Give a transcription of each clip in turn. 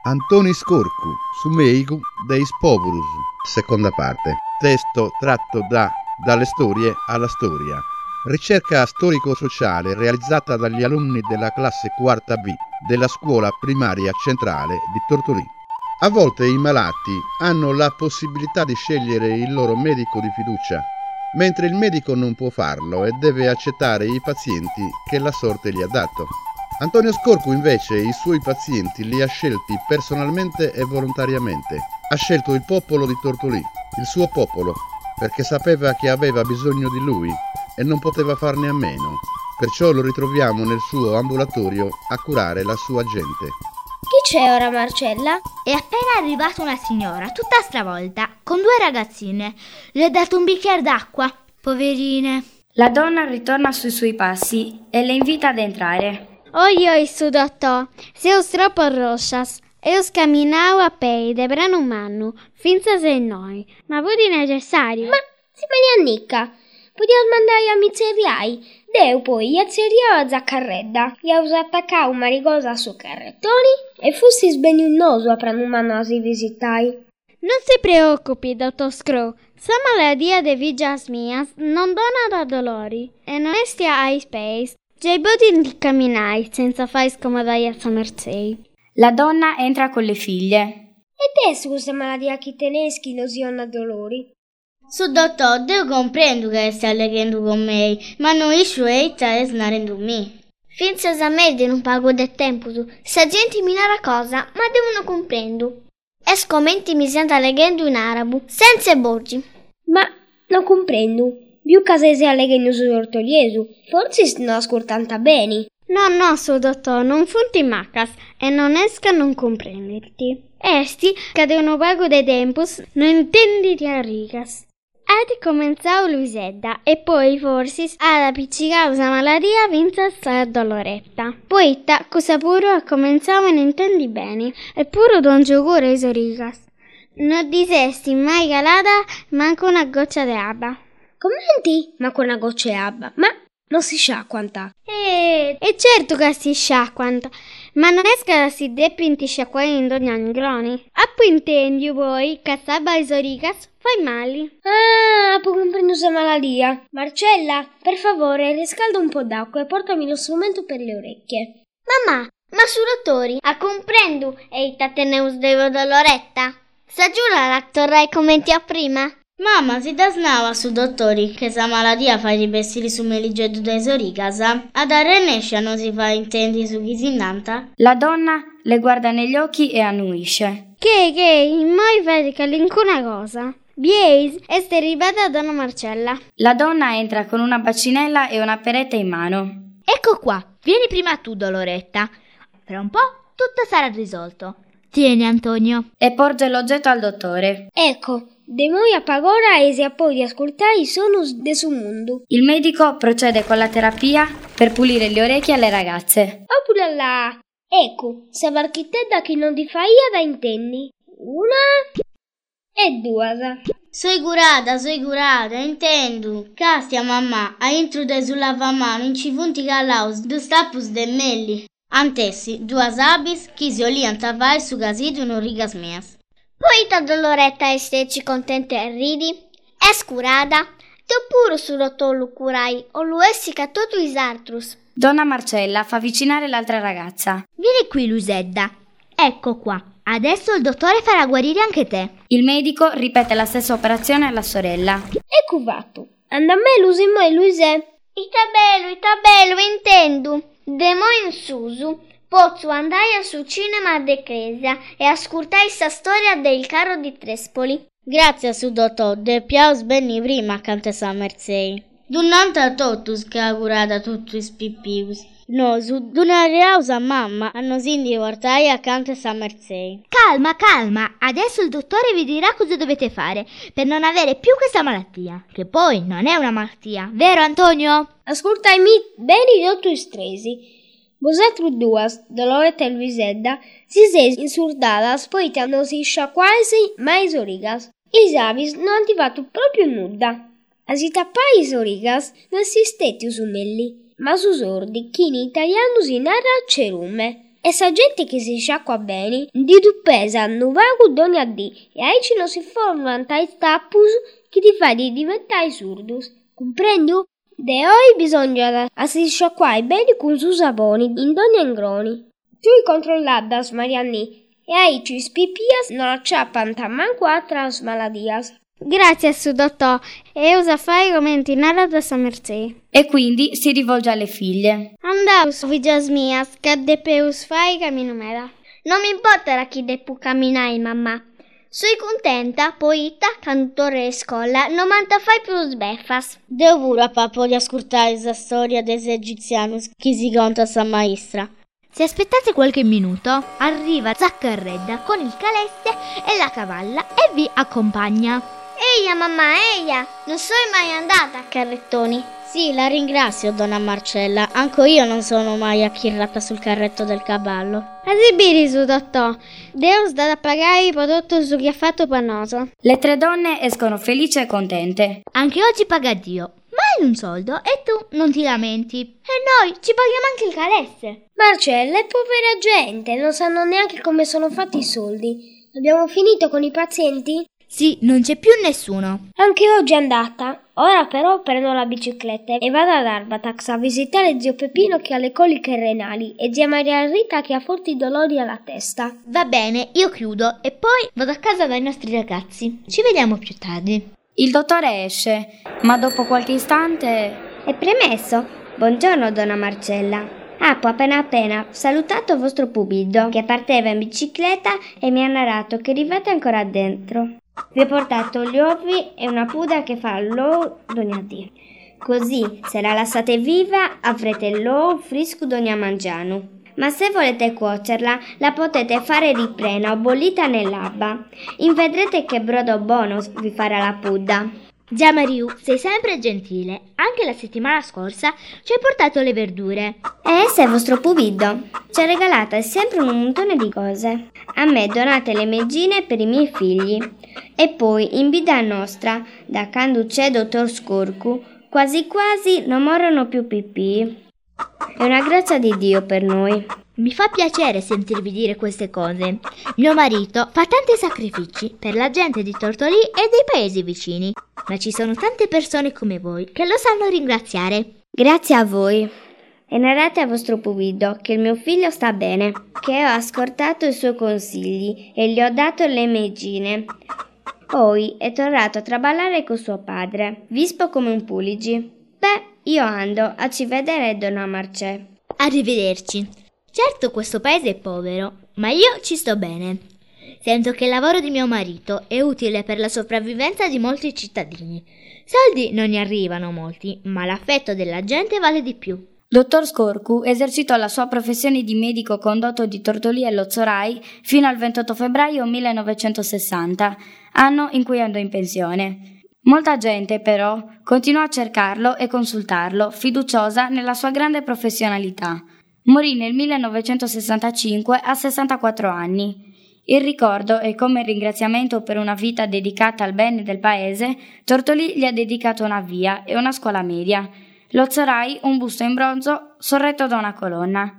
Antoni Scorcu, su Meigu deis Populus, seconda parte. Testo tratto dalle storie alla storia. Ricerca storico-sociale realizzata dagli alunni della classe quarta B della scuola primaria centrale di Tortolì. A volte i malati hanno la possibilità di scegliere il loro medico di fiducia, mentre il medico non può farlo e deve accettare i pazienti che la sorte gli ha dato. Antonio Scorcu invece i suoi pazienti li ha scelti personalmente e volontariamente. Ha scelto il popolo di Tortolì, il suo popolo, perché sapeva che aveva bisogno di lui e non poteva farne a meno. Perciò lo ritroviamo nel suo ambulatorio a curare la sua gente. Chi c'è ora, Marcella? È appena arrivata una signora, tutta stravolta, con 2 ragazzine. Le ha dato un bicchiere d'acqua, poverine. La donna ritorna sui suoi passi e le invita ad entrare. Oi, su dottore, seus troppo roxas. Eu caminhau a pé de brano umano, finza se noi. Ma vudi necessario? Ma si me ne annicca. Podiamo mandare a mizzeriai. Deu poi azzeriava zaccarredda. Gli attaccava una rigosa su carrettoni e fussi sbenignoso a pranumano si visitai. Non si preoccupi, dottor Screw. Sa maladia de vigias mias non dona da dolori e non estia ai space. Già bodi di camminare senza fare scomodare a Somersei. La donna entra con le figlie. E te, scusa maladia chi teneschi non si hanno dolori? Su dottore, io comprendo che stia allegando con me, ma non riesco a snarendo me. Finza a me di non pago del tempo, se gente mi narra cosa, ma devono comprendo. E scomenti mi sento allegando in arabo, senza borgi. Ma non comprendo. Più casese allegando su ortoliesu, forse non ascoltanta bene. No, su dottore, non funti maccas e non esca non comprenderti. Esti, che devono pago de tempus, non intendi di arrigas. Ed comenzau Luisedda e poi forse ad appiccicare una malaria vinta sta doloretta. Poitta, cosa puro comenzava non intendi bene, e puro don giocare i rigas. Non disesti mai calata manco una goccia di abba. Commenti? Ma con una goccia di abba? Ma non si sciacquanta. E certo che si sciacquanta, ma non esca si depinti sciacquare in ogni angroni. Appo intendi poi che sabba i rigas fai mali. Ah, poi comprendo questa maladia. Marcella, per favore, riscalda un po' d'acqua e portami lo strumento per le orecchie. Mamma, ma su dottori, a comprendo e tateneus devo doloretta? Sa giura la torrai come ti ho prima? Mamma, si dasnava su dottori che sa maladia fa i vestiti su meliggedo dei soricasa. Ad Arenescia non si fa intendi su chi si innanta. La donna le guarda negli occhi e annuisce. Che, mai vedi che l'incuna cosa. Bies, è arrivata donna Marcella. La donna entra con una bacinella e una peretta in mano. Ecco qua, vieni prima tu, Doloretta. Fra un po' tutto sarà risolto. Tieni, Antonio. E porge l'oggetto al dottore. Ecco, de moi a pagora e si poi di ascoltare i sonus de su mondo. Il medico procede con la terapia per pulire le orecchie alle ragazze. Oppure là. Ecco, se varchitedda che non ti faia da intendi. Una e 2. Soi curada, intendo. Castia mamma, a intrude sul lavamano in civunti galaus, du stappus de melli. Antessi, 2 abis, chi si olian tavai su gasidu non rigas meas. Poi ta doloretta esteci contente e ridi. È scurada. Te pure su dottor lo curai, o lo essica tutto is artrus. Donna Marcella fa avvicinare l'altra ragazza. Vieni qui, Luisedda. Ecco qua. Adesso il dottore farà guarire anche te. Il medico ripete la stessa operazione alla sorella. Ecco fatto. Anda a me l'usimo e Luise. Itabello, intendo. De mo in susu, posso andare sul cinema de Cresia e ascoltare sta storia del carro di Trespoli. Grazie su dottor, de piaus benni prima accanto a Mersei. Dun'anta totus che ha curato tutto i spippius. No, su d'una riausa mamma hanno sindi portai accanto a Mersei. Calma, adesso il dottore vi dirà cosa dovete fare per non avere più questa malattia, che poi non è una malattia, vero Antonio? Ascoltami bene i dottori stresi. Vosotros 2, Doloretta e Luisedda, si sei insurdadas poiché non si sciacquasi mai i origas. I avis non hanno fatto proprio nulla. A si tappai i origas non si stetti su melli, ma su sordi chi in italiano si narra cerume. e sa gente che si sciacqua bene, di tu pesa, non vago doni a di, e aici non si formano tai stappus che ti fa di diventare surdus. Comprendo? De oi bisogna a si sciacquare bene con su sapone, in doni e ingroni. Tu controlladas, Marianni, e aici spippias non acciappan manco altras maladias. Grazie, su dottor, e usa fai come tinara da sa mercè. E quindi si rivolge alle figlie. Andaus, figlias mias, che depeus fai camino mera. Non mi importa chi depu camminare, mamma. Soi contenta, poita, cantore e scola, non manta fai più sbeffas. Deu pure a papà di ascoltare la storia des egizianus che si conta sa maestra. Se aspettate qualche minuto, arriva Zaccarredda con il calesse e la cavalla e vi accompagna. Eia, mamma, eia, non sono mai andata a carrettoni. Sì, la ringrazio, donna Marcella. Anche io non sono mai accirrata sul carretto del cavallo. Adibiri su dottor, Deus da pagare i prodotti su chi ha fatto panoso. Le tre donne escono felici e contente. Anche oggi paga Dio, ma hai un soldo e tu non ti lamenti. E noi ci paghiamo anche il calesse. Marcella è povera gente, non sanno neanche come sono fatti i soldi. Abbiamo finito con i pazienti? Sì, non c'è più nessuno. Anche oggi è andata. Ora però prendo la bicicletta e vado ad Arbatax a visitare zio Peppino che ha le coliche renali e zia Maria Rita che ha forti dolori alla testa. Va bene, io chiudo e poi vado a casa dai nostri ragazzi. Ci vediamo più tardi. Il dottore esce, ma dopo qualche istante... È premesso. Buongiorno, donna Marcella. Appo appena salutato vostro pupillo che parteva in bicicletta e mi ha narrato che arrivate ancora dentro. Vi ho portato gli uovi e una puda che fa l'ou d'ogni dì. Così, se la lasciate viva, avrete l'ou fresco d'ogni mangiano. Ma se volete cuocerla, la potete fare riprena o bollita nell'abba. Vedrete che brodo buono vi farà la puda. Già Mariù, sei sempre gentile. Anche la settimana scorsa ci hai portato le verdure. E se è vostro pupillo. Ci ha regalata sempre un montone di cose. A me donate le meggine per i miei figli. E poi, in vita nostra, da quando c'è dottor Scorcu, quasi quasi non morrono più pipì. È una grazia di Dio per noi. Mi fa piacere sentirvi dire queste cose. Mio marito fa tanti sacrifici per la gente di Tortolì e dei paesi vicini, ma ci sono tante persone come voi che lo sanno ringraziare. Grazie a voi. E narrate a vostro pupillo che il mio figlio sta bene, che ho ascoltato i suoi consigli e gli ho dato le meggine. Poi è tornato a traballare con suo padre, vispo come un puligi. Beh, io ando a ci vedere, donna Marcè. Arrivederci. Certo, questo paese è povero, ma io ci sto bene. Sento che il lavoro di mio marito è utile per la sopravvivenza di molti cittadini. Soldi non ne arrivano molti, ma l'affetto della gente vale di più. Dottor Scorcu esercitò la sua professione di medico condotto di Tortolì e Lozzorai fino al 28 febbraio 1960, anno in cui andò in pensione. Molta gente, però, continuò a cercarlo e consultarlo, fiduciosa nella sua grande professionalità. Morì nel 1965 a 64 anni. Il ricordo e come ringraziamento per una vita dedicata al bene del paese, Tortolì gli ha dedicato una via e una scuola media. Lozzorai un busto in bronzo sorretto da una colonna.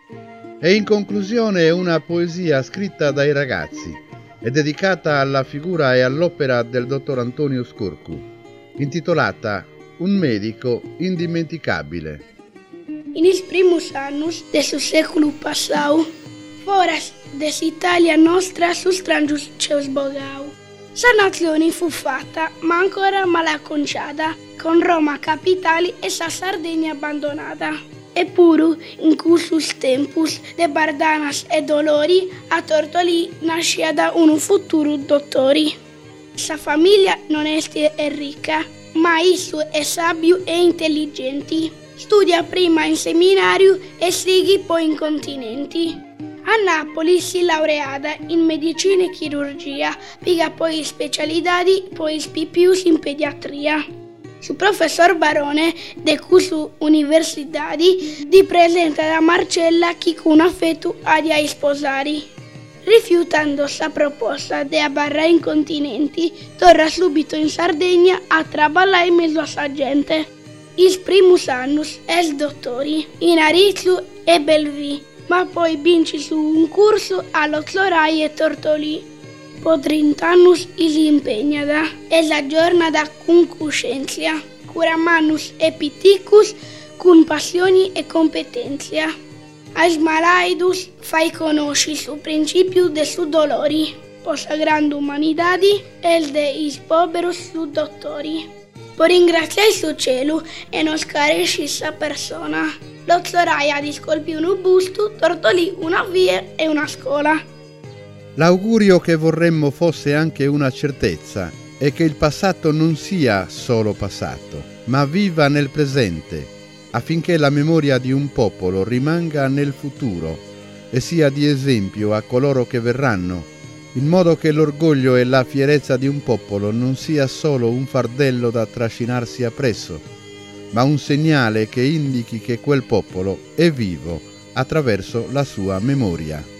E in conclusione una poesia scritta dai ragazzi e dedicata alla figura e all'opera del dottor Antonio Scorcu, intitolata Un medico indimenticabile. In il primus annus de su seculu passau, foras des Italia nostra su strangius ceus bogau. Sa nazione fu fatta, ma ancora malaconciata, con Roma capitali e sa Sardegna abbandonata. Eppuru, in cursus tempus de bardanas e dolori, a Tortolì nascia da un futuro dottori. Sa famiglia non est e ricca, ma issu è sabio e intelligenti. Studia prima in seminario e segui poi in continenti. A Napoli si laureada in medicina e chirurgia, piga poi specialidadi, poi pipius in pediatria. Su professor Barone de cursu universidadi di presenta da Marcella chi con affetto adia a sposari. Rifiutando sa proposta de abbarra in continenti, torna subito in Sardegna a traballare in mezzo a sa gente. Il primus annus es dottori in Arizzu e Belvi, ma poi vince su un corso allo Zorai e Tortolì. Per 30 anni si impegna e la giornata con coscienza, curamanus e piticus con passioni e competenze. Ai malaidus fai conosci su principio de su dolori, posa grande umanità e de is poberos su dottori. Per ringraziare il suo cielo e non scaresci sa persona. Lo Zorai ha discolpi un busto, Tortolì una via e una scuola. L'augurio che vorremmo fosse anche una certezza è che il passato non sia solo passato, ma viva nel presente, affinché la memoria di un popolo rimanga nel futuro e sia di esempio a coloro che verranno, in modo che l'orgoglio e la fierezza di un popolo non sia solo un fardello da trascinarsi appresso, ma un segnale che indichi che quel popolo è vivo attraverso la sua memoria.